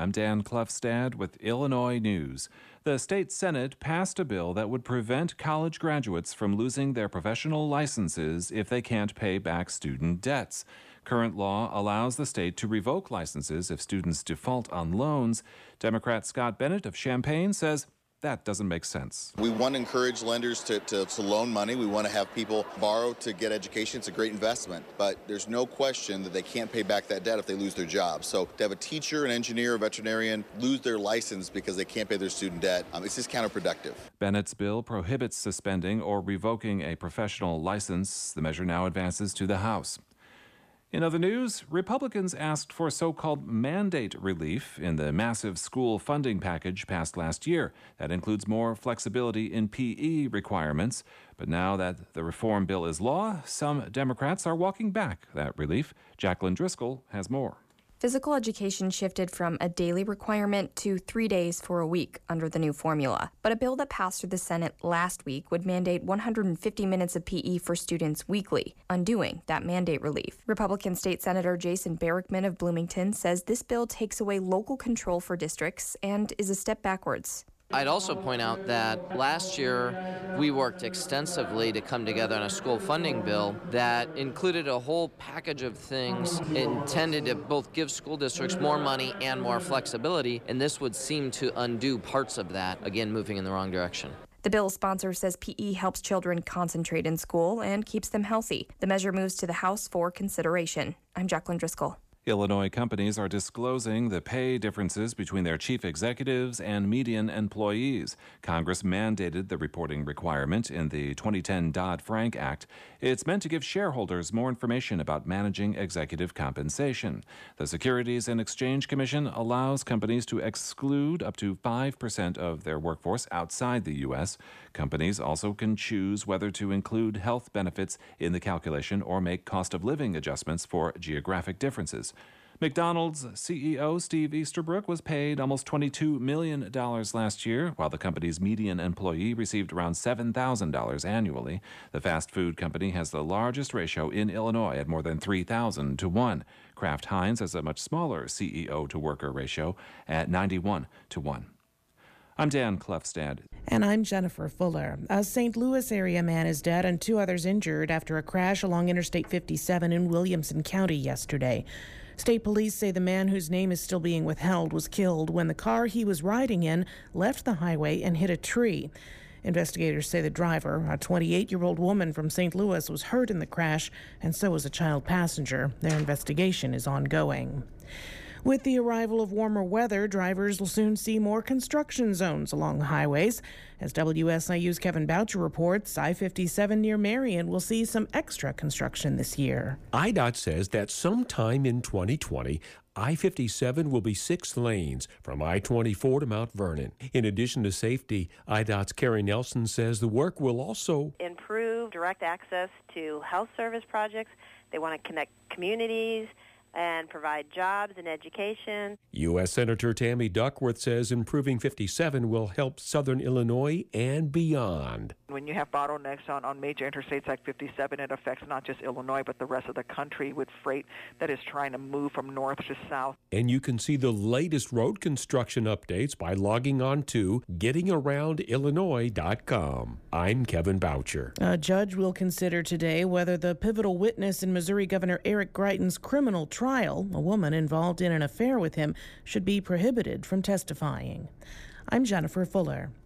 I'm Dan Klefstad with Illinois News. The state Senate passed a bill that would prevent college graduates from losing their professional licenses if they can't pay back student debts. Current law allows the state to revoke licenses if students default on loans. Democrat Scott Bennett of Champaign says that doesn't make sense. We want to encourage lenders to loan money. We want to have people borrow to get education. It's a great investment, but there's no question that they can't pay back that debt if they lose their job. So to have a teacher, an engineer, a veterinarian lose their license because they can't pay their student debt, it's just counterproductive. Bennett's bill prohibits suspending or revoking a professional license. The measure now advances to the House. In other news, Republicans asked for so-called mandate relief in the massive school funding package passed last year. That includes more flexibility in PE requirements. But now that the reform bill is law, some Democrats are walking back that relief. Jacqueline Driscoll has more. Physical education shifted from a daily requirement to 3 days for a week under the new formula. But a bill that passed through the Senate last week would mandate 150 minutes of PE for students weekly, undoing that mandate relief. Republican State Senator Jason Barrickman of Bloomington says this bill takes away local control for districts and is a step backwards. I'd also point out that last year we worked extensively to come together on a school funding bill that included a whole package of things intended to both give school districts more money and more flexibility, and this would seem to undo parts of that, again moving in the wrong direction. The bill's sponsor says PE helps children concentrate in school and keeps them healthy. The measure moves to the House for consideration. I'm Jacqueline Driscoll. Illinois companies are disclosing the pay differences between their chief executives and median employees. Congress mandated the reporting requirement in the 2010 Dodd-Frank Act. It's meant to give shareholders more information about managing executive compensation. The Securities and Exchange Commission allows companies to exclude up to 5% of their workforce outside the U.S. Companies also can choose whether to include health benefits in the calculation or make cost of living adjustments for geographic differences. McDonald's CEO Steve Easterbrook was paid almost $22 million last year, while the company's median employee received around $7,000 annually. The fast food company has the largest ratio in Illinois at more than 3,000 to 1. Kraft Heinz has a much smaller CEO to worker ratio at 91 to 1. I'm Dan Klefstad. And I'm Jennifer Fuller. A St. Louis area man is dead and 2 others injured after a crash along Interstate 57 in Williamson County yesterday. State police say the man, whose name is still being withheld, was killed when the car he was riding in left the highway and hit a tree. Investigators say the driver, a 28-year-old woman from St. Louis, was hurt in the crash, and so was a child passenger. Their investigation is ongoing. With the arrival of warmer weather, drivers will soon see more construction zones along the highways. As WSIU's Kevin Boucher reports, I-57 near Marion will see some extra construction this year. IDOT says that sometime in 2020, I-57 will be 6 lanes from I-24 to Mount Vernon. In addition to safety, IDOT's Carrie Nelson says the work will also improve direct access to health service projects. They want to connect communities and provide jobs and education. U.S. Senator Tammy Duckworth says improving 57 will help southern Illinois and beyond. When you have bottlenecks on major interstates like 57, it affects not just Illinois, but the rest of the country with freight that is trying to move from north to south. And you can see the latest road construction updates by logging on to gettingaroundillinois.com. I'm Kevin Boucher. A judge will consider today whether the pivotal witness in Missouri Governor Eric Greitens' criminal trial, a woman involved in an affair with him, should be prohibited from testifying. I'm Jennifer Fuller.